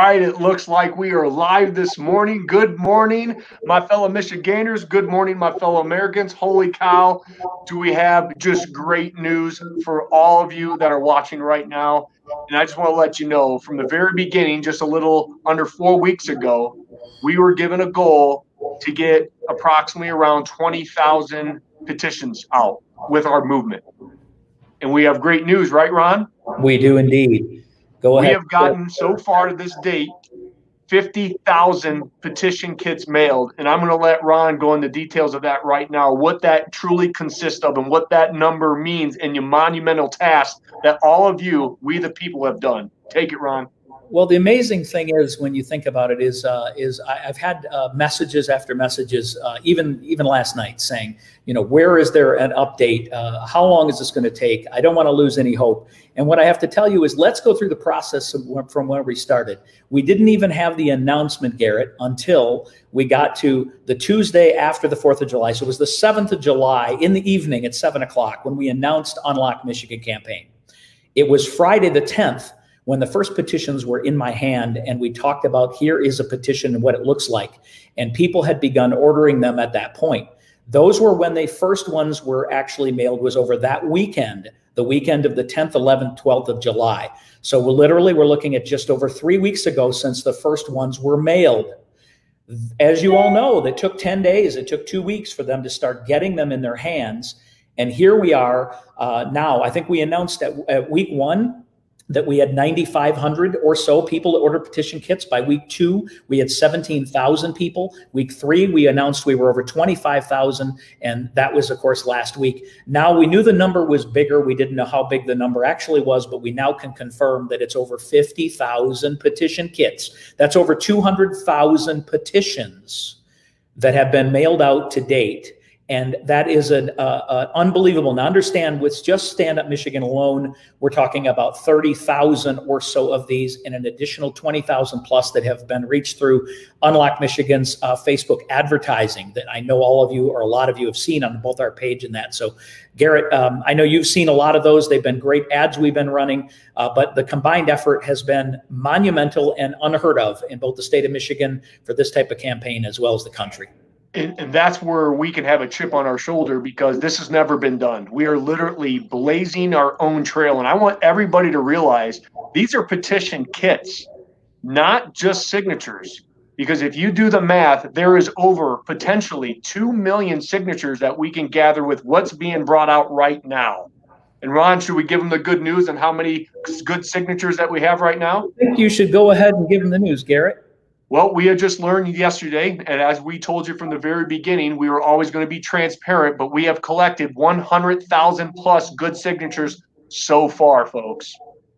right, it looks like we are live this morning. Good morning, my fellow Michiganders. Good morning, my fellow Americans. Holy cow, do we have just great news for all of you that are watching right now. And I just want to let you know from the very beginning, just a little under 4 weeks ago, we were given a goal to get approximately around 20,000 petitions out with our movement. And we have great news, right, Ron? We do indeed. Go ahead. We have gotten so far to this date 50,000 petition kits mailed, and I'm going to let Ron go into details of that right now, what that truly consists of and what that number means in your monumental task that all of you, we the people, have done. Take it, Ron. Well, the amazing thing is, when you think about it, is I've had messages after messages, even last night, saying, you know, where is there an update? How long is this going to take? I don't want to lose any hope. And what I have to tell you is, let's go through the process from where we started. We didn't even have the announcement, Garrett, until we got to the Tuesday after the 4th of July. So it was the 7th of July in the evening at 7 o'clock when we announced Unlock Michigan campaign. It was Friday the 10th when the first petitions were in my hand, and we talked about, here is a petition and what it looks like. And people had begun ordering them at that point. Those were when the first ones were actually mailed, was over that weekend, the weekend of the 10th, 11th, 12th of July. So we're looking at just over 3 weeks ago since the first ones were mailed. As you all know, that took 10 days. It took 2 weeks for them to start getting them in their hands. And here we are now. I think we announced at week 1 that we had 9,500 or so people that ordered petition kits. By week 2, we had 17,000 people. Week 3, we announced we were over 25,000, and that was, of course, last week. Now, we knew the number was bigger. We didn't know how big the number actually was, but we now can confirm that it's over 50,000 petition kits. That's over 200,000 petitions that have been mailed out to date. And that is an unbelievable. Now, understand, with just Stand Up Michigan alone, we're talking about 30,000 or so of these, and an additional 20,000 plus that have been reached through Unlock Michigan's Facebook advertising that I know all of you, or a lot of you, have seen on both our page and that. So, Garrett, I know you've seen a lot of those. They've been great ads we've been running, but the combined effort has been monumental and unheard of in both the state of Michigan for this type of campaign, as well as the country. And that's where we can have a chip on our shoulder, because this has never been done. We are literally blazing our own trail. And I want everybody to realize these are petition kits, not just signatures. Because if you do the math, there is over potentially 2 million signatures that we can gather with what's being brought out right now. And Ron, should we give them the good news on how many good signatures that we have right now? I think you should go ahead and give them the news, Garrett. Well, we had just learned yesterday, and as we told you from the very beginning, we were always going to be transparent, but we have collected 100,000 plus good signatures so far, folks.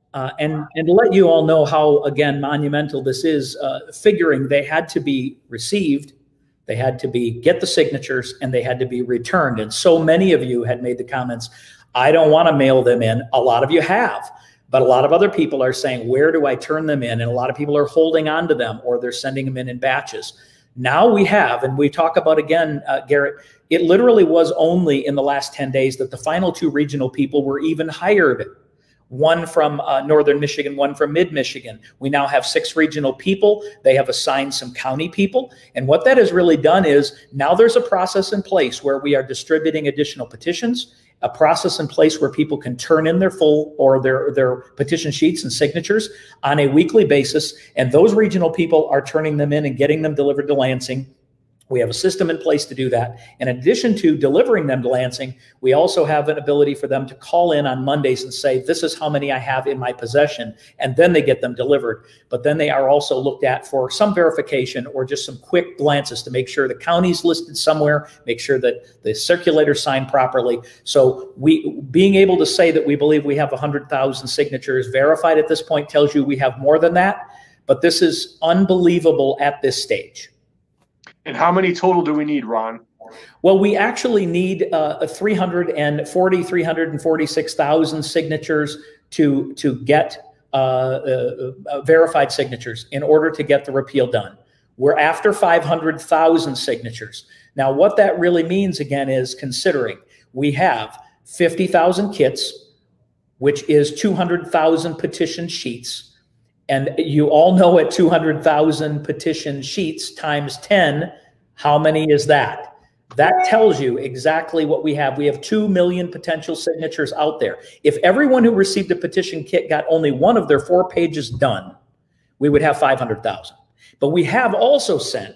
And to let you all know how, again, monumental this is, figuring they had to be received, they had to get the signatures, and they had to be returned. And so many of you had made the comments, I don't want to mail them in. A lot of you have. But a lot of other people are saying, where do I turn them in? And a lot of people are holding on to them, or they're sending them in batches. Now we have, and we talk about, again, Garrett, it literally was only in the last 10 days that the final 2 regional people were even hired. One from Northern Michigan, one from Mid-Michigan. We now have 6 regional people. They have assigned some county people. And what that has really done is, now there's a process in place where we are distributing additional petitions, a process in place where people can turn in their full or their petition sheets and signatures on a weekly basis. And those regional people are turning them in and getting them delivered to Lansing. We have a system in place to do that. In addition to delivering them to Lansing, we also have an ability for them to call in on Mondays and say, this is how many I have in my possession, and then they get them delivered. But then they are also looked at for some verification or just some quick glances to make sure the county's listed somewhere, make sure that the circulator's signed properly. So being able to say that we believe we have 100,000 signatures verified at this point tells you we have more than that. But this is unbelievable at this stage. And how many total do we need, Ron? Well, we actually need 346,000 signatures to get verified signatures in order to get the repeal done. We're after 500,000 signatures. Now, what that really means, again, is considering we have 50,000 kits, which is 200,000 petition sheets, And you all know at 200,000 petition sheets times 10, how many is that? That tells you exactly what we have. We have 2 million potential signatures out there. If everyone who received a petition kit got only one of their 4 pages done, we would have 500,000. But we have also sent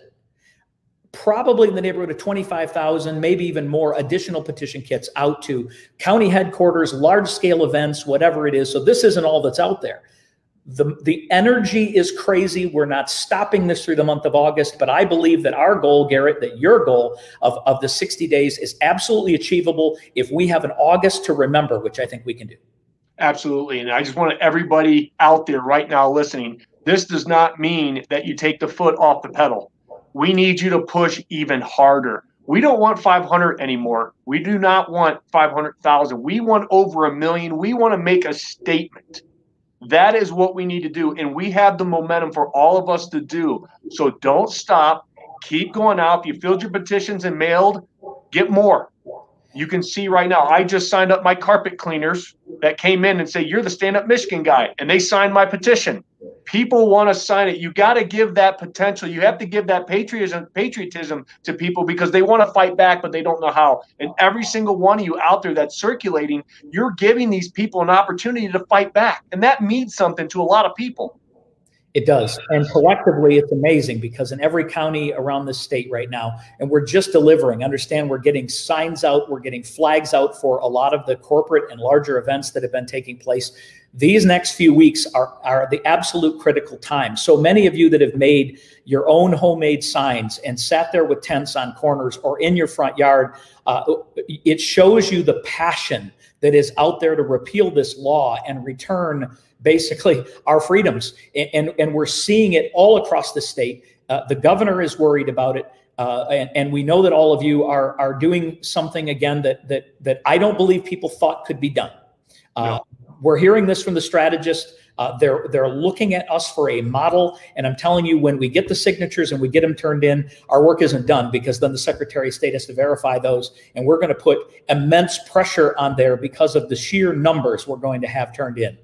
probably in the neighborhood of 25,000, maybe even more additional petition kits out to county headquarters, large scale events, whatever it is. So this isn't all that's out there. The energy is crazy. We're not stopping this through the month of August, but I believe that our goal, Garrett, that your goal of the 60 days is absolutely achievable if we have an August to remember, which I think we can do. Absolutely. And I just want everybody out there right now listening, this does not mean that you take the foot off the pedal. We need you to push even harder. We don't want 500 anymore. We do not want 500,000. We want over 1 million. We want to make a statement. That is what we need to do. And we have the momentum for all of us to do. So don't stop. Keep going out. If you filled your petitions and mailed, get more. You can see right now, I just signed up my carpet cleaners that came in and say, you're the Stand Up Michigan guy. And they signed my petition. People want to sign it. You got to give that potential. You have to give that patriotism to people because they want to fight back, but they don't know how. And every single one of you out there that's circulating, you're giving these people an opportunity to fight back. And that means something to a lot of people. It does. And collectively, it's amazing because in every county around the state right now, and we're just delivering, understand we're getting signs out, we're getting flags out for a lot of the corporate and larger events that have been taking place. These next few weeks are the absolute critical time. So many of you that have made your own homemade signs and sat there with tents on corners or in your front yard, it shows you the passion that is out there to repeal this law and return basically our freedoms. And we're seeing it all across the state. The governor is worried about it. And we know that all of you are doing something again that I don't believe people thought could be done. No. We're hearing this from the strategist. They're looking at us for a model. And I'm telling you, when we get the signatures and we get them turned in, our work isn't done because then the Secretary of State has to verify those. And we're going to put immense pressure on there because of the sheer numbers we're going to have turned in.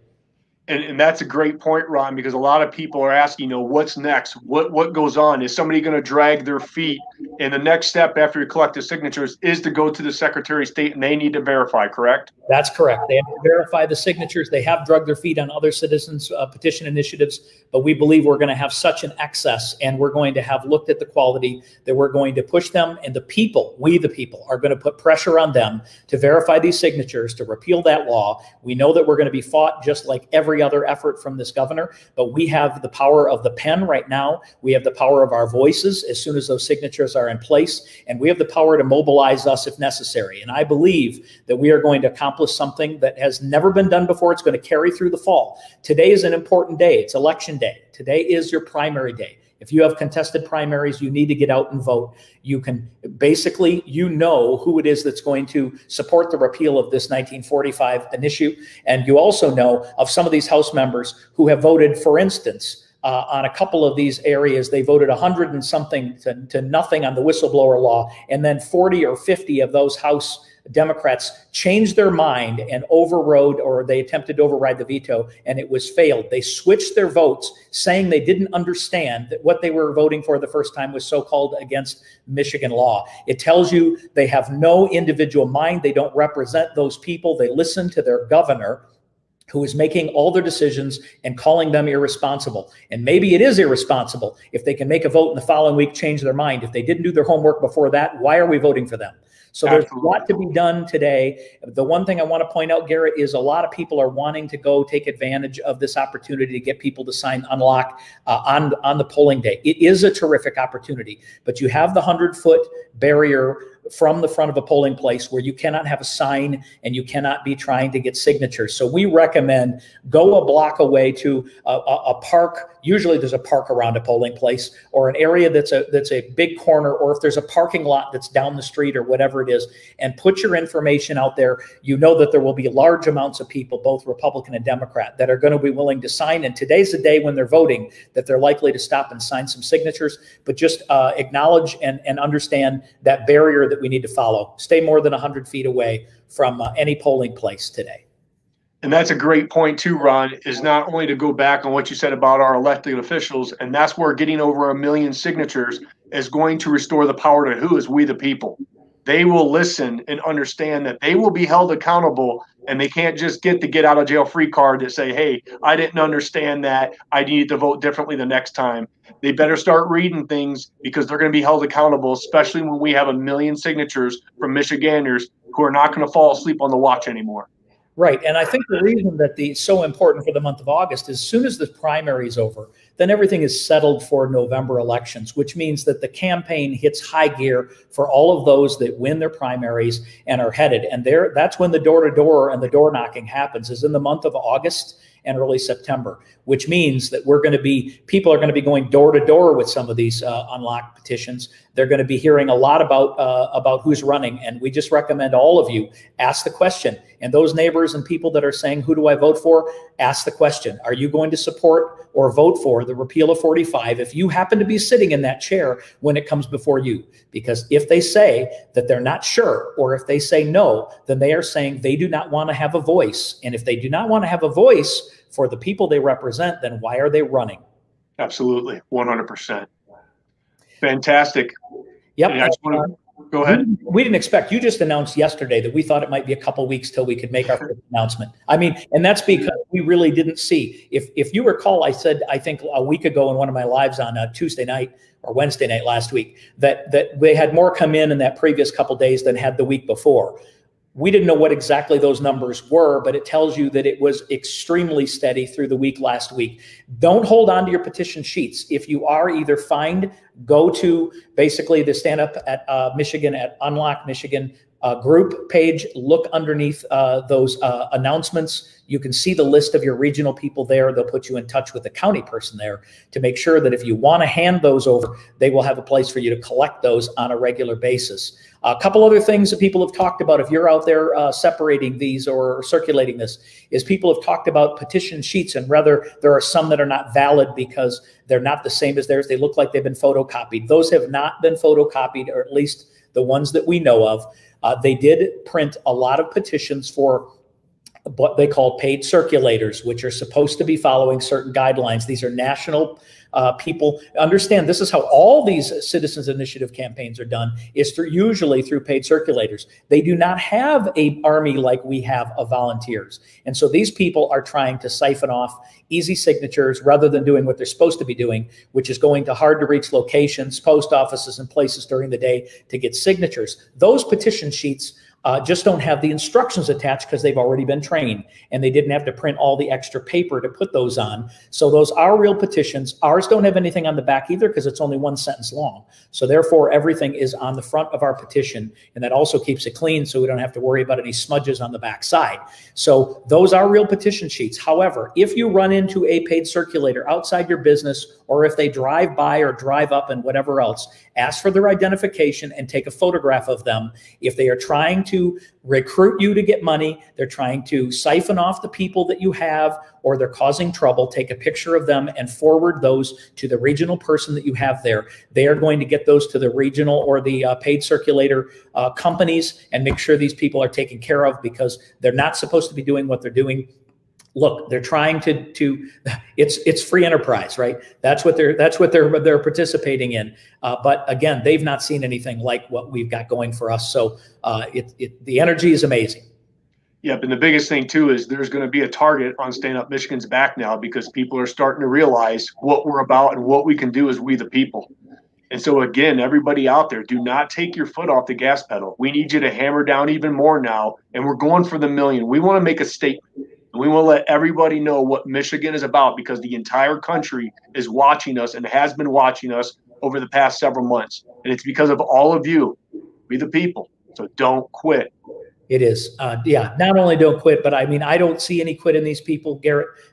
And that's a great point, Ron, because a lot of people are asking, what's next? What goes on? Is somebody going to drag their feet? And the next step after you collect the signatures is to go to the Secretary of State, and they need to verify, correct? That's correct. They have to verify the signatures. They have dragged their feet on other citizens' petition initiatives, but we believe we're going to have such an excess, and we're going to have looked at the quality that we're going to push them, and the people, we the people, are going to put pressure on them to verify these signatures, to repeal that law. We know that we're going to be fought just like every other effort from this governor, but we have the power of the pen right now. We have the power of our voices as soon as those signatures are in place, and we have the power to mobilize us if necessary. And I believe that we are going to accomplish something that has never been done before. It's going to carry through the fall. Today is an important day. It's election day. Today is your primary day. If you have contested primaries, you need to get out and vote. You can basically, who it is that's going to support the repeal of this 1945 issue. And you also know of some of these House members who have voted, for instance, on a couple of these areas, they voted 100 and something to nothing on the whistleblower law. And then 40 or 50 of those House Democrats changed their mind and overrode, or they attempted to override the veto, and it was failed. They switched their votes, saying they didn't understand that what they were voting for the first time was so-called against Michigan law. It tells you they have no individual mind. They don't represent those people. They listen to their governor, who is making all their decisions and calling them irresponsible. And maybe it is irresponsible if they can make a vote in the following week, change their mind. If they didn't do their homework before that, why are we voting for them? So there's a lot to be done today. The one thing I want to point out, Garrett, is a lot of people are wanting to go take advantage of this opportunity to get people to sign unlock on the polling day. It is a terrific opportunity, but you have the 100-foot barrier from the front of a polling place where you cannot have a sign and you cannot be trying to get signatures. So we recommend go a block away to a park. Usually there's a park around a polling place, or an area that's a big corner, or if there's a parking lot that's down the street or whatever it is, and put your information out there. You know that there will be large amounts of people, both Republican and Democrat, that are going to be willing to sign. And today's the day when they're voting that they're likely to stop and sign some signatures. But just acknowledge and understand that barrier that we need to follow. Stay more than 100 feet away from any polling place today. And that's a great point too, Ron, is not only to go back on what you said about our elected officials, and that's where getting over 1 million signatures is going to restore the power to who is we the people. They will listen and understand that they will be held accountable, and they can't just get the get out of jail free card that say, hey, I didn't understand that, I need to vote differently the next time. They better start reading things, because they're going to be held accountable, especially when we have 1 million signatures from Michiganders who are not going to fall asleep on the watch anymore. Right. And I think the reason that it's so important for the month of August is as soon as the primary is over, then everything is settled for November elections, which means that the campaign hits high gear for all of those that win their primaries and are headed. And that's when the door-to-door and the door knocking happens, is in the month of August and early September, which means that people are going to be going door to door with some of these unlocked petitions. They're going to be hearing a lot about who's running. And we just recommend all of you ask the question. And those neighbors and people that are saying, who do I vote for? Ask the question. Are you going to support or vote for the repeal of 45 if you happen to be sitting in that chair when it comes before you? Because if they say that they're not sure, or if they say no, then they are saying they do not want to have a voice. And if they do not want to have a voice for the people they represent, then why are they running? Absolutely. 100%. Fantastic. Yep. Go ahead. We didn't expect, you just announced yesterday that we thought it might be a couple weeks till we could make our first announcement. I mean, and that's because we really didn't see. If you recall, I said, I think a week ago in one of my lives on Tuesday night or Wednesday night last week, that they had more come in that previous couple days than had the week before. We didn't know what exactly those numbers were, but it tells you that it was extremely steady through the week last week. Don't hold on to your petition sheets. If you are either fined, go to basically the Stand Up at Michigan at Unlock Michigan group page. Look underneath those announcements. You can see the list of your regional people there. They'll put you in touch with the county person there to make sure that if you want to hand those over, they will have a place for you to collect those on a regular basis. A couple other things that people have talked about, if you're out there separating these or circulating this, is people have talked about petition sheets, and rather there are some that are not valid because they're not the same as theirs. They look like they've been photocopied. Those have not been photocopied, or at least the ones that we know of. They did print a lot of petitions for what they call paid circulators, which are supposed to be following certain guidelines. These are national people. Understand, this is how all these citizens initiative campaigns are done, is usually through paid circulators. They do not have an army like we have of volunteers. And so these people are trying to siphon off easy signatures rather than doing what they're supposed to be doing, which is going to hard to reach locations, post offices, and places during the day to get signatures. Those petition sheets just don't have the instructions attached because they've already been trained, and they didn't have to print all the extra paper to put those on. So those are real petitions. Ours don't have anything on the back either because it's only one sentence long. So therefore, everything is on the front of our petition, and that also keeps it clean so we don't have to worry about any smudges on the back side. So those are real petition sheets. However, if you run into a paid circulator outside your business, or if they drive by or drive up and whatever else, ask for their identification and take a photograph of them. If they are trying to recruit you to get money, they're trying to siphon off the people that you have, or they're causing trouble, take a picture of them and forward those to the regional person that you have there. They are going to get those to the regional or the paid circulator companies and make sure these people are taken care of, because they're not supposed to be doing what they're doing. Look, they're trying to it's free enterprise, right? That's what they're participating in. But again, they've not seen anything like what we've got going for us. So the energy is amazing. Yep, and the biggest thing too is there's going to be a target on Stand Up Michigan's back now, because people are starting to realize what we're about and what we can do as we the people. And so again, everybody out there, do not take your foot off the gas pedal. We need you to hammer down even more now, and we're going for the million. We want to make a statement. We want to let everybody know what Michigan is about, because the entire country is watching us and has been watching us over the past several months. And it's because of all of you, we the people. So don't quit. It is. Yeah, not only don't quit, but I mean, I don't see any quit in these people, Garrett,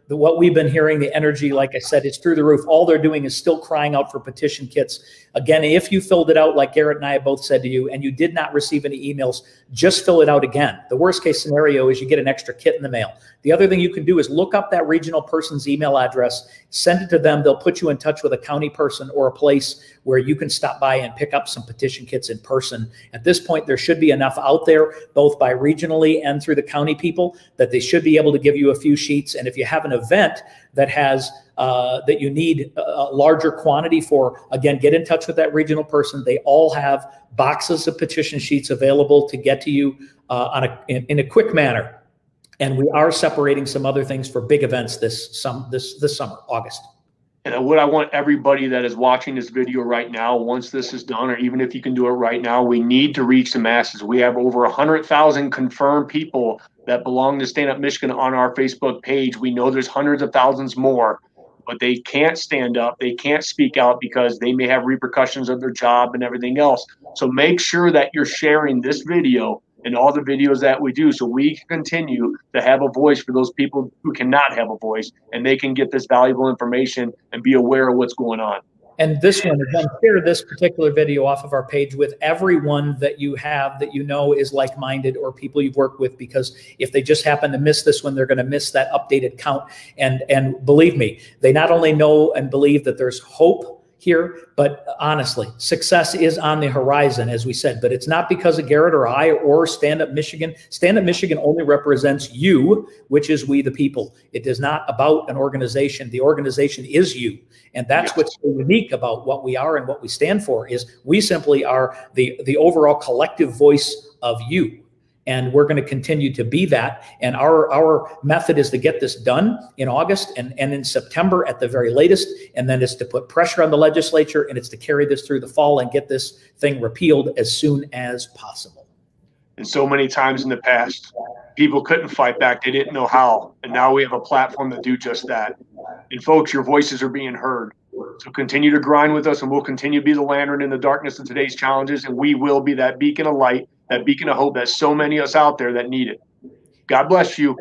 what we've been hearing, the energy, like I said, it's through the roof. All they're doing is still crying out for petition kits. Again, if you filled it out, like Garrett and I have both said to you, and you did not receive any emails, just fill it out again. The worst case scenario is you get an extra kit in the mail. The other thing you can do is look up that regional person's email address, send it to them. They'll put you in touch with a county person or a place where you can stop by and pick up some petition kits in person. At this point, there should be enough out there, both by regionally and through the county people, that they should be able to give you a few sheets. And if you have an event that has that you need a larger quantity for, again, get in touch with that regional person. They all have boxes of petition sheets available to get to you in a quick manner. And we are separating some other things for big events this summer, August. And what I want everybody that is watching this video right now, once this is done, or even if you can do it right now, we need to reach the masses. We have over 100,000 confirmed people that belong to Stand Up Michigan on our Facebook page. We know there's hundreds of thousands more, but they can't stand up. They can't speak out because they may have repercussions of their job and everything else. So make sure that you're sharing this video and all the videos that we do so we can continue to have a voice for those people who cannot have a voice, and they can get this valuable information and be aware of what's going on. And this one, again, share this particular video off of our page with everyone that you have that you know is like-minded or people you've worked with, because if they just happen to miss this one, they're going to miss that updated count. And believe me, they not only know and believe that there's hope here, but honestly, success is on the horizon, as we said, but it's not because of Garrett or I or Stand Up Michigan. Stand Up Michigan only represents you, which is we the people. It is not about an organization. The organization is you. And that's what's so unique about what we are and what we stand for, is we simply are the overall collective voice of you. And we're going to continue to be that. And our method is to get this done in August and in September at the very latest. And then it's to put pressure on the legislature, and it's to carry this through the fall and get this thing repealed as soon as possible. And so many times in the past, people couldn't fight back. They didn't know how. And now we have a platform to do just that. And folks, your voices are being heard. So continue to grind with us, and we'll continue to be the lantern in the darkness of today's challenges. And we will be that beacon of light, that beacon of hope that so many of us out there that need it. God bless you.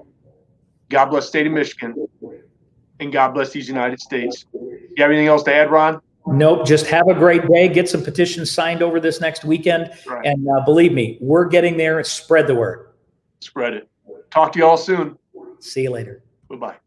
God bless the state of Michigan. And God bless these United States. You have anything else to add, Ron? Nope. Just have a great day. Get some petitions signed over this next weekend. Right. And believe me, we're getting there. Spread the word. Spread it. Talk to you all soon. See you later. Bye-bye.